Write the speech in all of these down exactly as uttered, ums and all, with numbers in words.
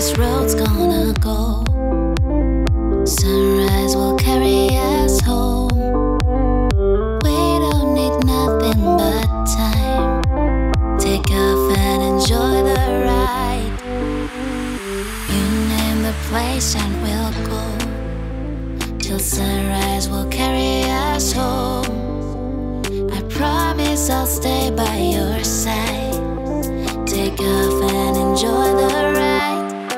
this road's gonna go. Sunrise will carry us home. We don't need nothing but time. Take off and enjoy the ride. You name the place and we'll go. Till sunrise will carry us home. I promise I'll stay by your side. Take off and enjoy the ride.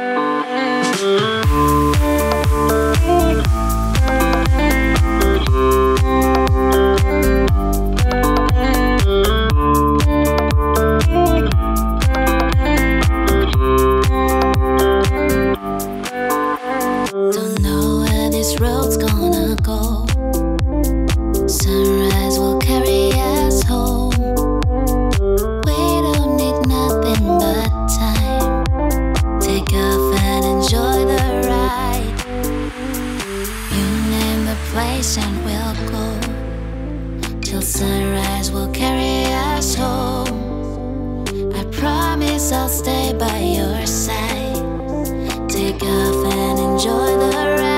Don't know where this road's gonna go. Sunrise will carry us home. We don't need nothing but time. Take off and enjoy the ride. You name the place and we'll go. Till sunrise will carry us home. I promise I'll stay by your side. Take off and enjoy the ride.